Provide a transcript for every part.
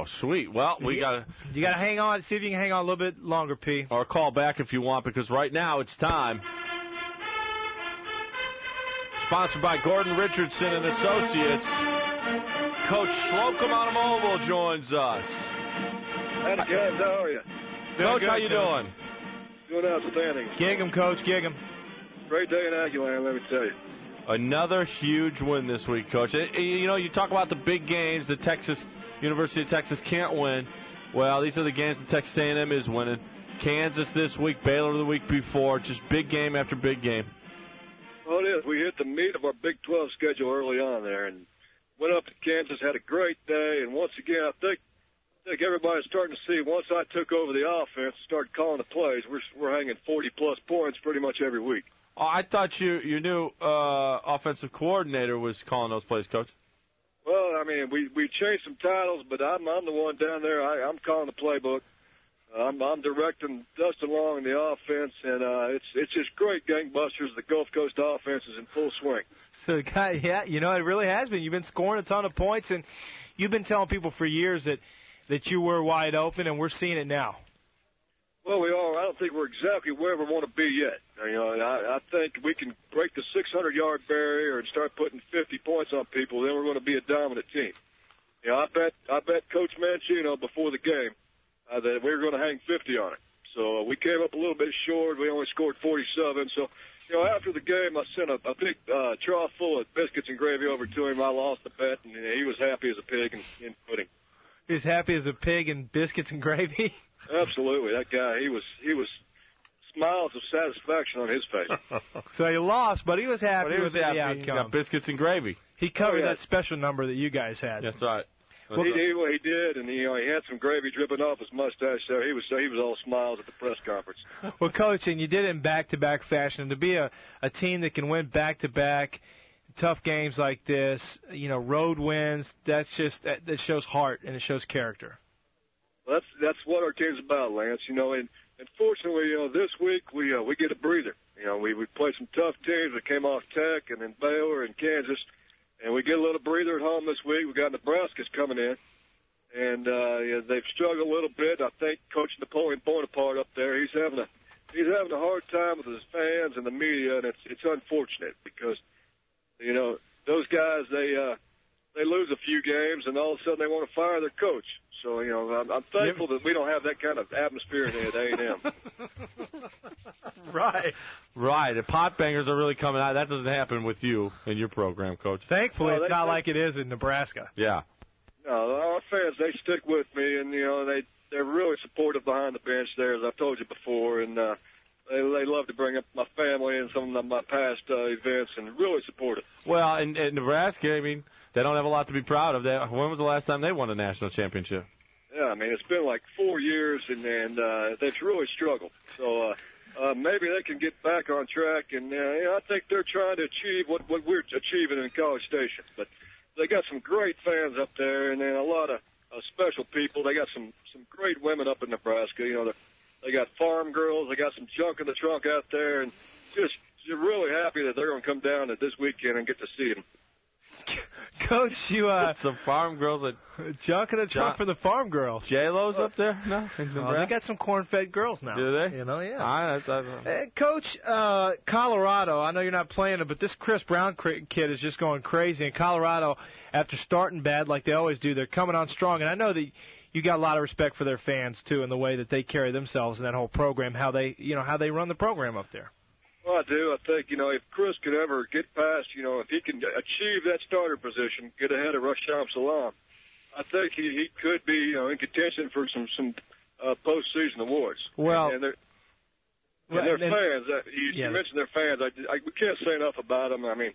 sweet. Well, you gotta hang on. See if you can hang on a little bit longer, P. Or call back if you want, because right now it's time. Sponsored by Gordon Richardson and Associates. Coach Slocum out of Mobile joins us. Howdy, guys. How are you? Coach, how you doing? Doing outstanding. Gig 'em, Coach. Gig 'em. Great day in Aggieland, let me tell you. Another huge win this week, Coach. You talk about the big games that University of Texas can't win. Well, these are the games that Texas A&M is winning. Kansas this week, Baylor the week before. Just big game after big game. Well, it is. We hit the meat of our Big 12 schedule early on there and went up to Kansas, had a great day. And once again, I think everybody's starting to see once I took over the offense, started calling the plays, we're hanging 40-plus points pretty much every week. Oh, I thought your new offensive coordinator was calling those plays, Coach. Well, I mean, we changed some titles, but I'm the one down there. I'm calling the playbook. I'm directing Dustin Long in the offense, and it's just great gangbusters. The Gulf Coast offense is in full swing. So, yeah, it really has been. You've been scoring a ton of points, and you've been telling people for years that you were wide open, and we're seeing it now. Well, we are. I don't think we're exactly where we want to be yet. I think we can break the 600-yard barrier and start putting 50 points on people. Then we're going to be a dominant team. I bet Coach Mancino before the game that we were going to hang 50 on it. So we came up a little bit short. We only scored 47. So, after the game, I sent a big trough full of biscuits and gravy over to him. I lost the bet, and he was happy as a pig in pudding. He was happy as a pig in biscuits and gravy? Absolutely. That guy, he was smiles of satisfaction on his face. So he lost, but he was happy with the outcome. He got biscuits and gravy. He covered that special number that you guys had. That's right. Well, he did, and he had some gravy dripping off his mustache there. He was all smiles at the press conference. Well, Coach, and you did it in back-to-back fashion. And to be a team that can win back-to-back tough games like this, road wins, that shows heart and it shows character. Well, that's what our team's about, Lance. And fortunately, this week we get a breather. We played some tough teams. We came off Tech and then Baylor and Kansas. And we get a little breather at home this week. We got Nebraska's coming in, and they've struggled a little bit. I think Coach Napoleon Bonaparte up there, he's having a hard time with his fans and the media, and it's unfortunate because those guys they lose a few games and all of a sudden they want to fire their coach. So I'm thankful that we don't have that kind of atmosphere at A&M. Right. The pot bangers are really coming out. That doesn't happen with you in your program, Coach. Thankfully, it's not like it is in Nebraska. Yeah. No, our fans, they stick with me, and they're really supportive behind the bench there, as I've told you before, and they love to bring up my family and some of my past events, and really supportive. Well, in Nebraska, I mean, they don't have a lot to be proud of. When was the last time they won a national championship? Yeah, I mean, it's been like 4 years, and they've really struggled. So maybe they can get back on track, and I think they're trying to achieve what we're achieving in College Station. But they got some great fans up there, and then a lot of special people. They got some great women up in Nebraska. They got farm girls. They got some junk in the trunk out there, and just really happy that they're going to come down this weekend and get to see them. Coach, you some farm girls at junk in the trunk for the farm girls. J-Lo's up there? No, they got some corn-fed girls now. Do they? Yeah. Coach, Colorado. I know you're not playing it, but this Chris Brown kid is just going crazy. And Colorado, after starting bad like they always do, they're coming on strong. And I know that you got a lot of respect for their fans too, and the way that they carry themselves in that whole program, how they run the program up there. Well, I do. I think, if Chris could ever get past, if he can achieve that starter position, get ahead of Rasham Salam, I think he could be, in contention for some postseason awards. Well, and their fans. You mentioned their fans. We can't say enough about them. I mean,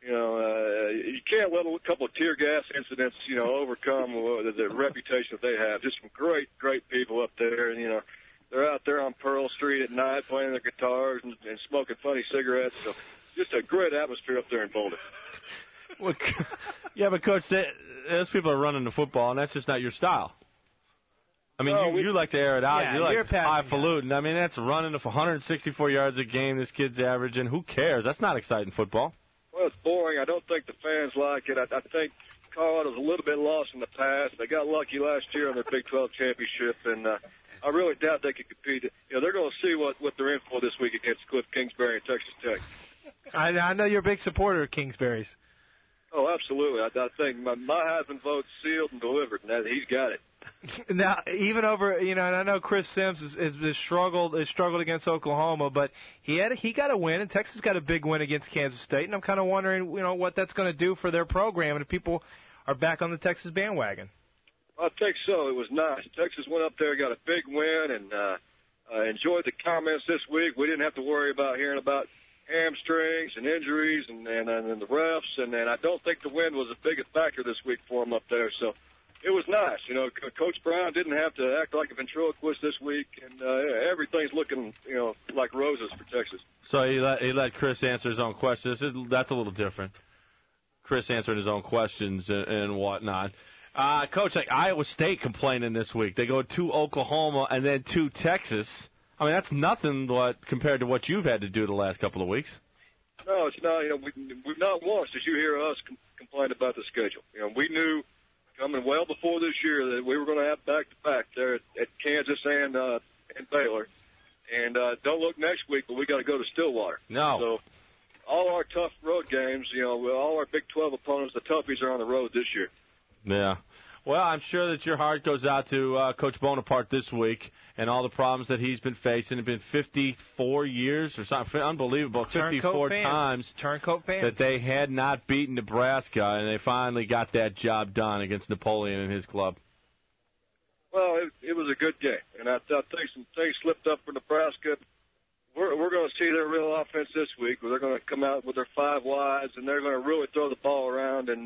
you can't let a couple of tear gas incidents, overcome the reputation that they have. Just some great, great people up there, and they're out there on Pearl Street at night playing their guitars and smoking funny cigarettes. So just a great atmosphere up there in Boulder. Well, yeah, but, Coach, those people are running the football, and that's just not your style. I mean, you like to air it out. Yeah, you like highfalutin. I mean, that's running for 164 yards a game this kid's averaging. Who cares? That's not exciting football. Well, it's boring. I don't think the fans like it. I think Colorado's a little bit lost in the past. They got lucky last year on their Big 12 championship, and I really doubt they can compete. They're going to see what they're in for this week against Cliff Kingsbury and Texas Tech. I know you're a big supporter of Kingsbury's. Oh, absolutely. I think my Heisman vote's sealed and delivered, and he's got it. Now, even over, and I know Chris Sims has struggled against Oklahoma, but he got a win, and Texas got a big win against Kansas State, and I'm kind of wondering, what that's going to do for their program, and if people are back on the Texas bandwagon. I think so. It was nice. Texas went up there, got a big win, and enjoyed the comments this week. We didn't have to worry about hearing about hamstrings and injuries and the refs, and I don't think the wind was the biggest factor this week for them up there. So it was nice. Coach Brown didn't have to act like a ventriloquist this week, and everything's looking, like roses for Texas. So he let Chris answer his own questions. That's a little different. Chris answering his own questions and whatnot. Coach, like Iowa State complaining this week. They go to Oklahoma and then to Texas. I mean, that's nothing compared to what you've had to do the last couple of weeks. No, it's not. We've not once did you hear us complain about the schedule. We knew coming well before this year that we were going to have back-to-back there at Kansas and Baylor. And don't look next week, but we got to go to Stillwater. No. So all our tough road games, all our Big 12 opponents, the toughies are on the road this year. Yeah. Well, I'm sure that your heart goes out to Coach Bonaparte this week and all the problems that he's been facing. It's been 54 years or something unbelievable, 54 times Turncoat fans. that they had not beaten Nebraska, and they finally got that job done against Napoleon and his club. Well, it was a good game, and I think some things slipped up for Nebraska. We're going to see their real offense this week, where they're going to come out with their five wides, and they're going to really throw the ball around. And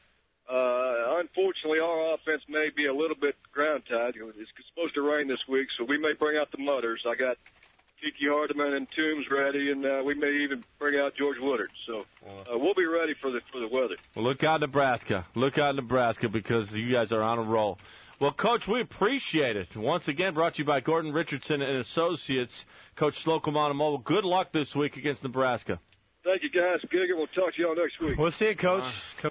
unfortunately, our offense may be a little bit ground-tied. It's supposed to rain this week, so we may bring out the mutters. I got Kiki Hardeman and Toombs ready, and we may even bring out George Woodard. So we'll be ready for the weather. Well, look out, Nebraska. Look out, Nebraska, because you guys are on a roll. Well, Coach, we appreciate it. Once again, brought to you by Gordon Richardson and Associates. Coach Slocum on Mobile. Good luck this week against Nebraska. Thank you, guys. Giga, we'll talk to you all next week. We'll see you, Coach.